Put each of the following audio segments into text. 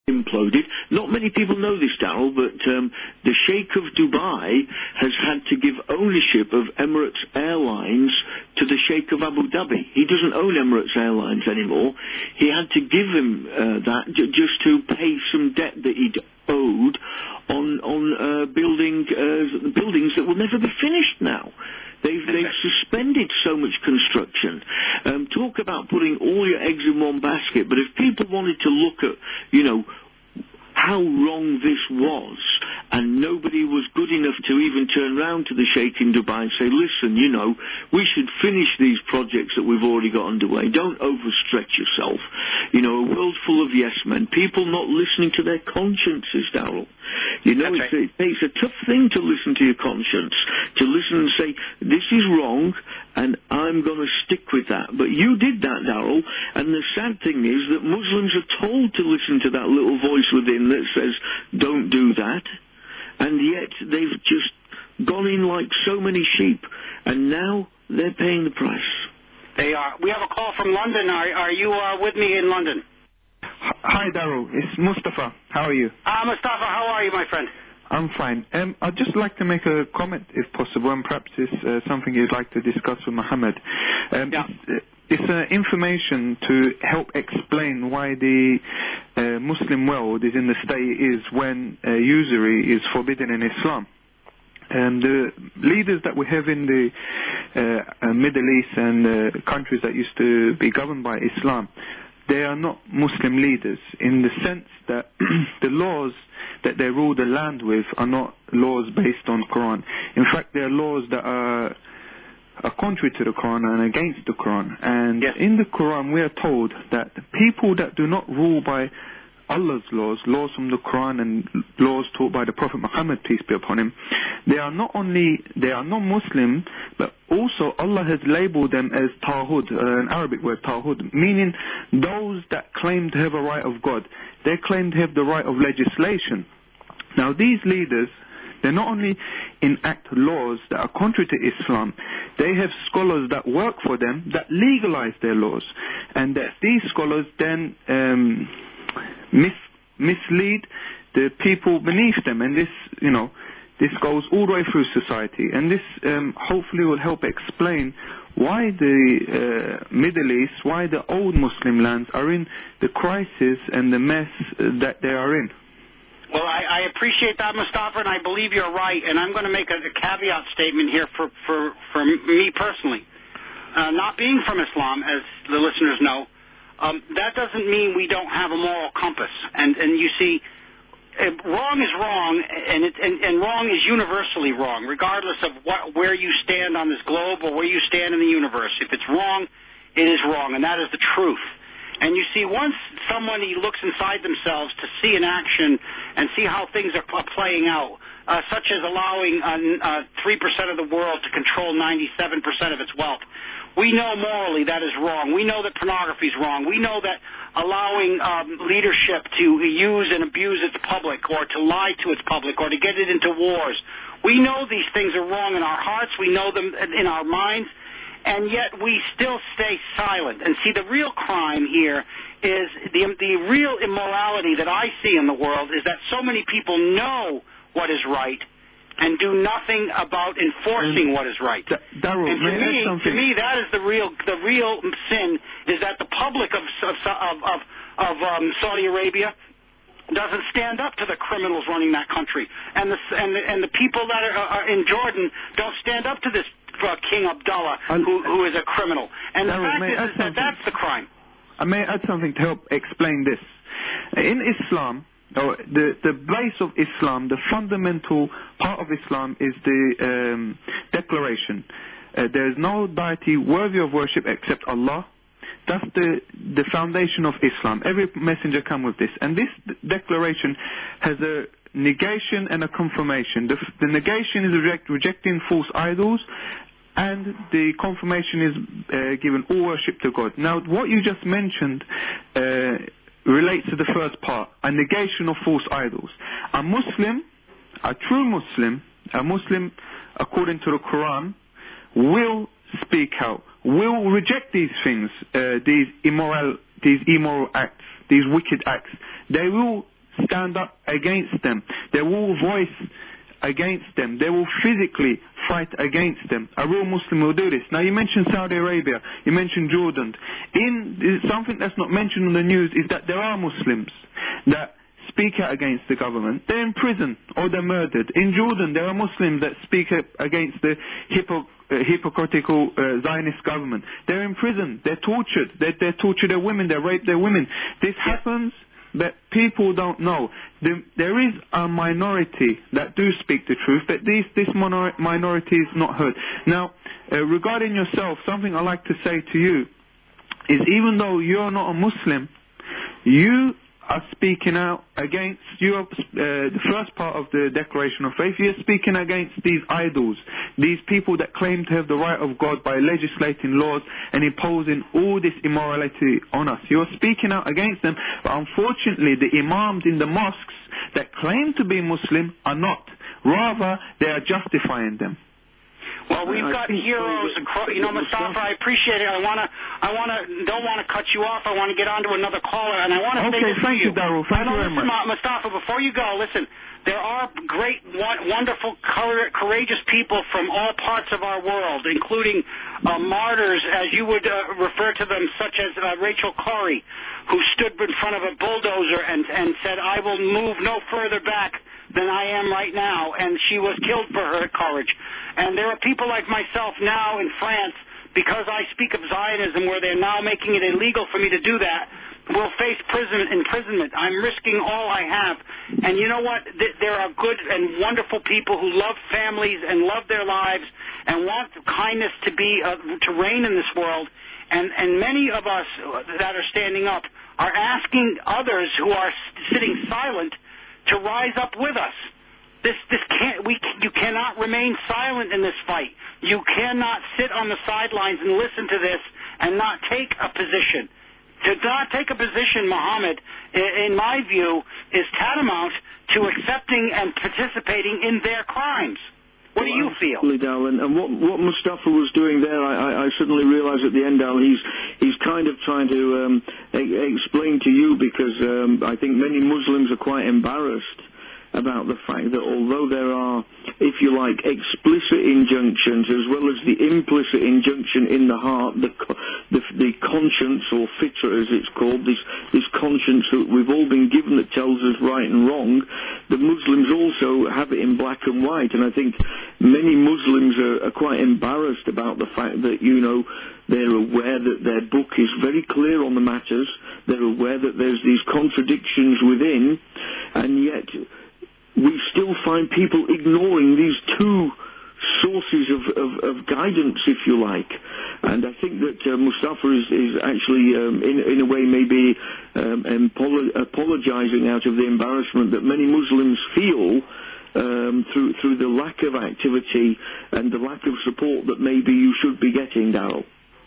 imploded. Not many people know this, Darryl, but the Sheikh of Dubai has had to give ownership of Emirates Airlines to the Sheikh of Abu Dhabi. He doesn't own Emirates Airlines anymore. He had to give him that just to pay some debt that he'd owed on buildings that will never be finished now. They've suspended so much construction. Talk about putting all your eggs in one basket, but if people wanted to look at, how wrong this was, and nobody was good enough to even turn round to the Sheikh in Dubai and say, listen, we should finish these projects that we've already got underway. Don't overstretch yourself. A world full of yes men, people not listening to their consciences, Darryl. It's a tough thing to listen to your conscience, to listen and say, this is wrong, and I'm going to stick with that. But you did that, Darryl, and the sad thing is that Muslims are told to listen to that little voice within that says, don't do that, and yet they've just gone in like so many sheep, and now they're paying the price. They are. We have a call from London. Are you with me in London? Hi, Darryl. It's Mustafa. How are you? Mustafa, how are you, my friend? I'm fine. I'd just like to make a comment, if possible, and perhaps it's something you'd like to discuss with Mohammed. It's information to help explain why the Muslim world is in the state it is when usury is forbidden in Islam. The leaders that we have in the Middle East and countries that used to be governed by Islam, they are not Muslim leaders in the sense that the laws that they rule the land with are not laws based on Quran. In fact, they are laws that are contrary to the Quran and against the Quran. And in the Quran, we are told that people that do not rule by Allah's laws from the Quran and laws taught by the Prophet Muhammad, peace be upon him, they are not Muslim, but also Allah has labeled them as Tawhud, an Arabic word, Tawhud, meaning those that claim to have a right of God. They claim to have the right of legislation. Now these leaders, they not only enact laws that are contrary to Islam, they have scholars that work for them that legalize their laws, and that these scholars then mislead the people beneath them, and this goes all the way through society, and this hopefully will help explain why the Middle East, why the old Muslim lands are in the crisis and the mess that they are in. Well, I appreciate that, Mustafa, and I believe you're right, and I'm going to make a caveat statement here for me personally. Not being from Islam, as the listeners know, that doesn't mean we don't have a moral compass. And you see, wrong is wrong, and wrong is universally wrong, regardless of where you stand on this globe or where you stand in the universe. If it's wrong, it is wrong, and that is the truth. And you see, once somebody looks inside themselves to see an action and see how things are playing out, such as allowing 3% of the world to control 97% of its wealth, we know morally that is wrong. We know that pornography is wrong. We know that allowing leadership to use and abuse its public, or to lie to its public, or to get it into wars. We know these things are wrong in our hearts. We know them in our minds. And yet we still stay silent. And see, the real crime here is the real immorality that I see in the world is that so many people know what is right and do nothing about enforcing what is right. Darryl, and to me, that is the real sin, is that the public of Saudi Arabia doesn't stand up to the criminals running that country, and the people that are in Jordan don't stand up to this King Abdullah, who is a criminal. And the fact is that that's the crime. I may add something to help explain this. In Islam, the base of Islam, the fundamental part of Islam is the declaration. There is no deity worthy of worship except Allah. That's the foundation of Islam. Every messenger comes with this. And this declaration has a negation and a confirmation. The negation is rejecting false idols, and the confirmation is giving all worship to God. Now, what you just mentioned relates to the first part, a negation of false idols. A Muslim, a true Muslim, a Muslim according to the Quran, will speak out, will reject these things, these immoral acts, these wicked acts. They will stand up against them. They will voice against them. They will physically fight against them. A real Muslim will do this. Now, you mentioned Saudi Arabia. You mentioned Jordan. Something that's not mentioned in the news is that there are Muslims that speak out against the government. They're in prison or they're murdered. In Jordan, there are Muslims that speak against the hypocritical Zionist government. They're in prison. They're tortured. They torture their women. They rape their women. This happens, but people don't know. There is a minority that do speak the truth, but this minority is not heard. Now, regarding yourself, something I like to say to you is, even though you're not a Muslim, you are speaking out against, the first part of the Declaration of Faith, you're speaking against these idols, these people that claim to have the right of God by legislating laws and imposing all this immorality on us. You're speaking out against them, but unfortunately the imams in the mosques that claim to be Muslim are not. Rather, they are justifying them. Well, we've got heroes across. You know, Mustafa, I appreciate it. don't want to cut you off. I want to get on to another caller, and I want to say this to you. Darrell. Thank you very much. Mustafa, before you go, listen. There are great, wonderful, courageous people from all parts of our world, including martyrs, as you would refer to them, such as Rachel Corrie, who stood in front of a bulldozer and said, "I will move no further back than I am right now," and she was killed for her courage. And there are people like myself now in France, because I speak of Zionism, where they're now making it illegal for me to do that, will face imprisonment. I'm risking all I have. And you know what? There are good and wonderful people who love families and love their lives and want kindness to reign in this world. And many of us that are standing up are asking others who are sitting silent to rise up with us. You cannot remain silent in this fight. You cannot sit on the sidelines and listen to this and not take a position. To not take a position, Muhammad, in my view, is tantamount to accepting and participating in their crimes. What do you feel? Absolutely, Darwin. And what Mustafa was doing there, I suddenly realised at the end, Darwin, he's kind of trying to explain to you, because I think many Muslims are quite embarrassed about the fact that although there are, if you like, explicit injunctions as well as the implicit injunction in the heart, the conscience, or fitra as it's called, this conscience that we've all been given that tells us right and wrong, the Muslims also have it in black and white. And I think many Muslims are quite embarrassed about the fact that, you know, they're aware that their book is very clear on the matters. They're aware that there's these contradictions within, and yet we still find people ignoring these two sources of guidance, if you like. And I think that Mustafa is actually, in a way, maybe apologizing out of the embarrassment that many Muslims feel through the lack of activity and the lack of support that maybe you should be getting, Darrell.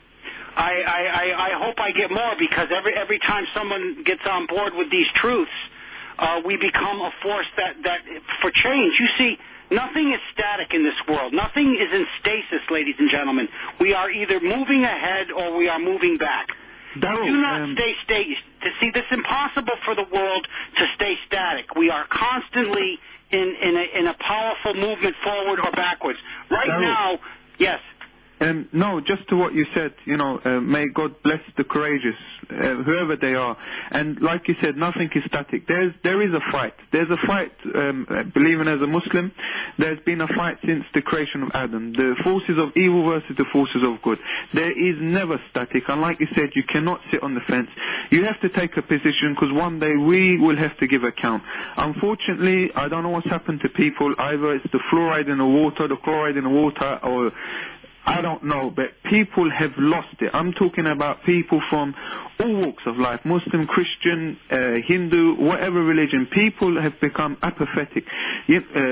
I hope I get more, because every time someone gets on board with these truths, we become a force that for change. You see, nothing is static in this world. Nothing is in stasis, ladies and gentlemen. We are either moving ahead or we are moving back. Darrell, do not stay to see this impossible for the world to stay static. We are constantly in a powerful movement forward or backwards. Right Darrell, now, yes. No, just to what you said, you know, may God bless the courageous, whoever they are. And like you said, nothing is static. There is a fight. There's a fight, believing as a Muslim, there's been a fight since the creation of Adam. The forces of evil versus the forces of good. There is never static. And like you said, you cannot sit on the fence. You have to take a position, because one day we will have to give account. Unfortunately, I don't know what's happened to people. Either it's the fluoride in the water, the chloride in the water, or I don't know, but people have lost it. I'm talking about people from all walks of life, Muslim, Christian, Hindu, whatever religion. People have become apathetic.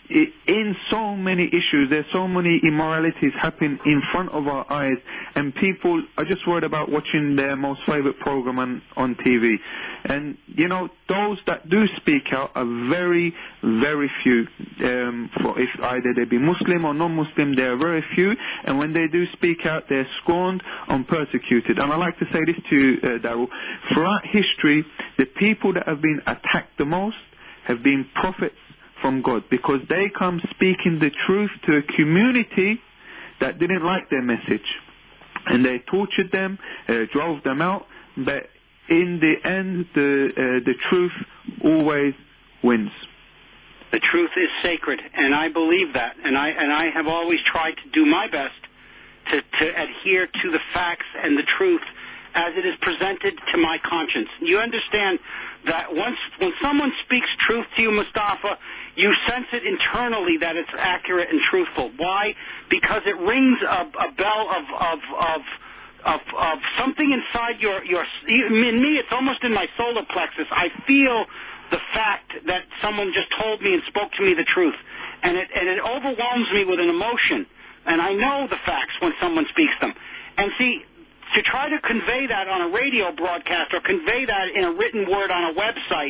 in so many issues, there's so many immoralities happening in front of our eyes, and people are just worried about watching their most favorite program on TV. And, you know, those that do speak out are very, very few. For if either they be Muslim or non-Muslim, they are very few. And when they do speak out, they're scorned and persecuted. And I like to say this to you, Daryl. Throughout history, the people that have been attacked the most have been prophets from God, because they come speaking the truth to a community that didn't like their message. And they tortured them, drove them out, but in the end, the truth always wins. The truth is sacred, and I believe that, and I have always tried to do my best to adhere to the facts and the truth as it is presented to my conscience. You understand that when someone speaks truth to you, Mustafa, you sense it internally that it's accurate and truthful. Why? Because it rings a bell of something inside your. In me, it's almost in my solar plexus. I feel the fact that someone just told me and spoke to me the truth, and it overwhelms me with an emotion. And I know the facts when someone speaks them. And see, to try to convey that on a radio broadcast or convey that in a written word on a website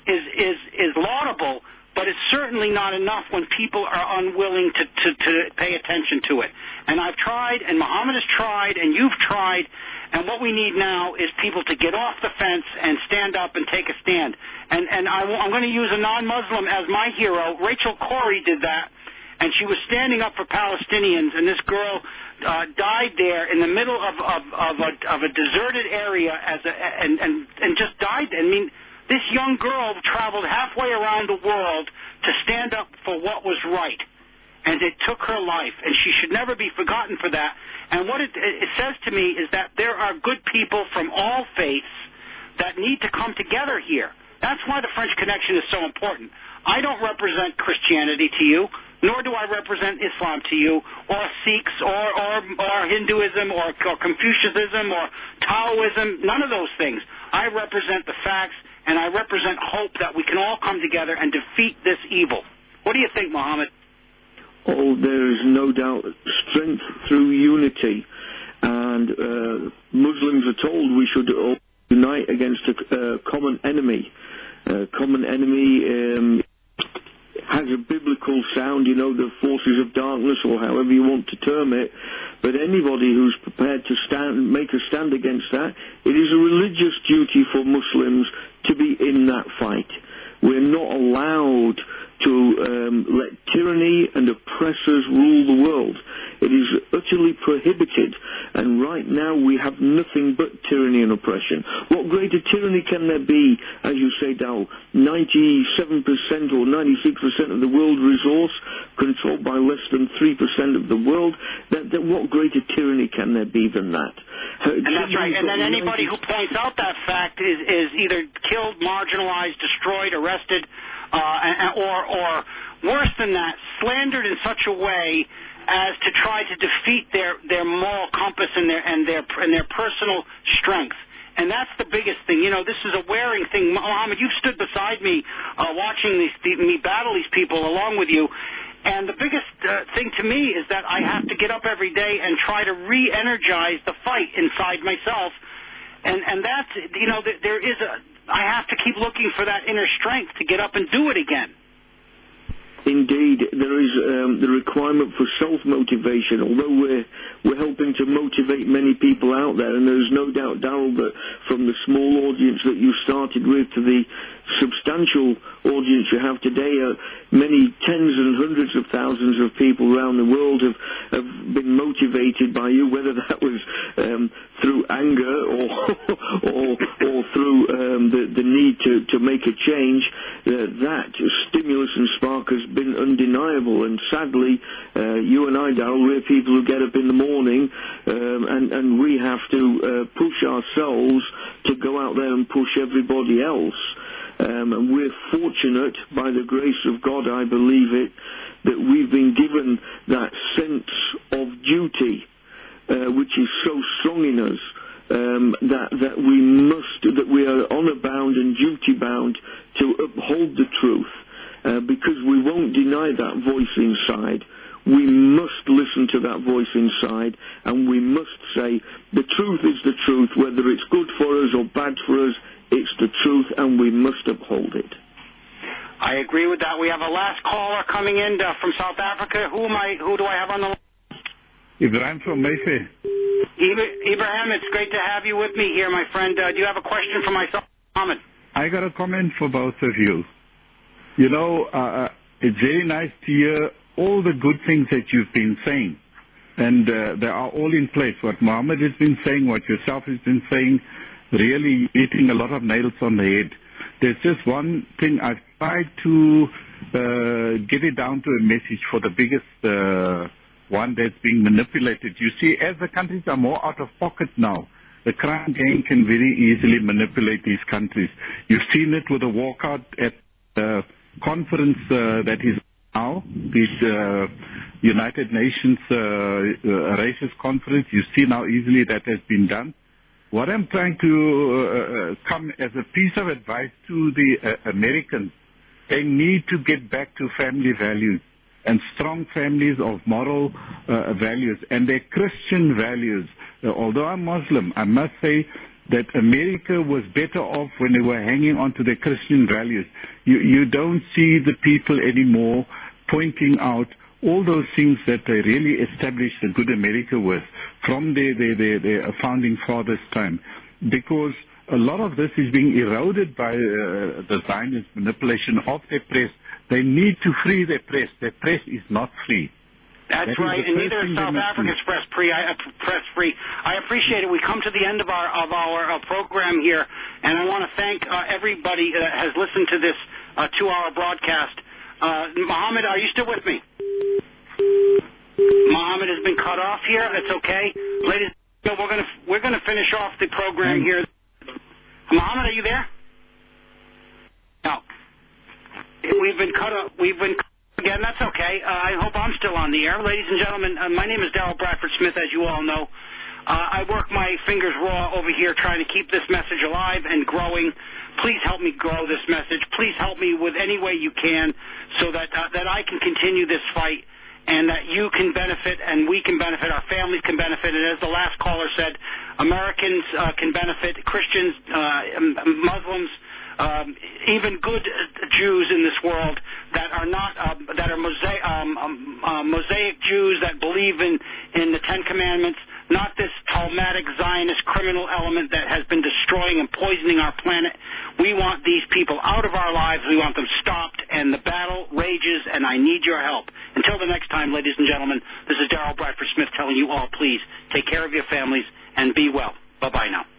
is laudable, but it's certainly not enough when people are unwilling to pay attention to it. And I've tried, and Muhammad has tried, and you've tried, and what we need now is people to get off the fence and stand up and take a stand. And I'm going to use a non-Muslim as my hero. Rachel Corrie did that, and she was standing up for Palestinians, and this girl died there in the middle of a deserted area and just died. I mean, this young girl traveled halfway around the world to stand up for what was right, and it took her life, and she should never be forgotten for that. And what it says to me is that there are good people from all faiths that need to come together here. That's why the French Connection is so important. I don't represent Christianity to you, nor do I represent Islam to you, or Sikhs, or Hinduism, or Confucianism, or Taoism, none of those things. I represent the facts, and I represent hope that we can all come together and defeat this evil. What do you think, Muhammad? Oh, there is no doubt strength through unity. And Muslims are told we should all unite against a common enemy. Common enemy has a biblical sound, you know, the forces of darkness, or however you want to term it. But anybody who's prepared to make a stand against that, it is a religious duty for Muslims to be in that fight. We're not allowed to let tyranny and oppressors rule the world. It is utterly prohibited, and right now we have nothing but tyranny and oppression. What greater tyranny can there be, as you say, Dal? 97% or 96% of the world resource controlled by less than 3% of the world. What greater tyranny can there be than that? And that's right. And then anybody who points out that fact is either killed, marginalized, destroyed, arrested, or worse than that, slandered in such a way as to try to defeat their moral compass and their personal strength. And that's the biggest thing. You know, this is a wearing thing. Muhammad, you've stood beside me watching me battle these people along with you. And the biggest thing to me is that I have to get up every day and try to re-energize the fight inside myself. And that's, you know, I have to keep looking for that inner strength to get up and do it again. Indeed, there is the requirement for self-motivation, although we're helping to motivate many people out there, and there's no doubt, Darrell, that from the small audience that you started with to the substantial audience you have today, many tens and hundreds of thousands of people around the world have been motivated by you, whether that was through anger or through the need to make a change. That stimulus and spark has been undeniable, and sadly, you and I, Darrell, we're people who get up in the morning and we have to push ourselves to go out there and push everybody else. And we're fortunate, by the grace of God, I believe it, that we've been given that sense of duty, which is so strong in us, that we are honor bound and duty bound to uphold the truth, because we won't deny deny that voice inside. We must listen to that voice inside, and we must say the truth is the truth, whether it's good for us or bad for us, it's the truth, and we must uphold it. I agree with that. We have a last caller coming in from South Africa. Who do I have on the line? Ibrahim from Mayfair. Ibrahim, it's great to have you with me here, my friend. Do you have a question for myself, Mohammed? I got a comment for both of you. You know, it's very nice to hear all the good things that you've been saying. And they are all in place. What Mohammed has been saying, what yourself has been saying, really hitting a lot of nails on the head. There's just one thing I've tried to get it down to a message for the biggest one that's being manipulated. You see, as the countries are more out of pocket now, the crime gang can very easily manipulate these countries. You've seen it with the walkout at the conference that is now, this United Nations Racist Conference. You see how easily that has been done. What I'm trying to come as a piece of advice to the Americans, they need to get back to family values and strong families of moral values and their Christian values. Although I'm Muslim, I must say that America was better off when they were hanging on to their Christian values. You don't see the people anymore pointing out all those things that they really established a good America with from their founding fathers' time. Because a lot of this is being eroded by the Zionist manipulation of their press. They need to free their press. Their press is not free. That's right, and neither is South Africa's press free. I appreciate it. We come to the end of our program here, and I want to thank everybody that has listened to this 2-hour broadcast. Mohammed, are you still with me? Mohammed has been cut off here. That's okay, ladies. We're gonna finish off the program here. Mohammed, are you there? No. We've been cut off. Again, that's okay. I hope I'm still on the air. Ladies and gentlemen, my name is Daryl Bradford Smith, as you all know. I work my fingers raw over here trying to keep this message alive and growing. Please help me grow this message. Please help me with any way you can so that I can continue this fight and that you can benefit and we can benefit, our families can benefit. And as the last caller said, Americans can benefit, Christians, Muslims, even good Jews in this world that are not that are Mosaic Jews that believe in the Ten Commandments, not this Talmudic Zionist criminal element that has been destroying and poisoning our planet. We want these people out of our lives. We want them stopped, and the battle rages, and I need your help. Until the next time, ladies and gentlemen, this is Daryl Bradford Smith telling you all, please take care of your families and be well. Bye-bye now.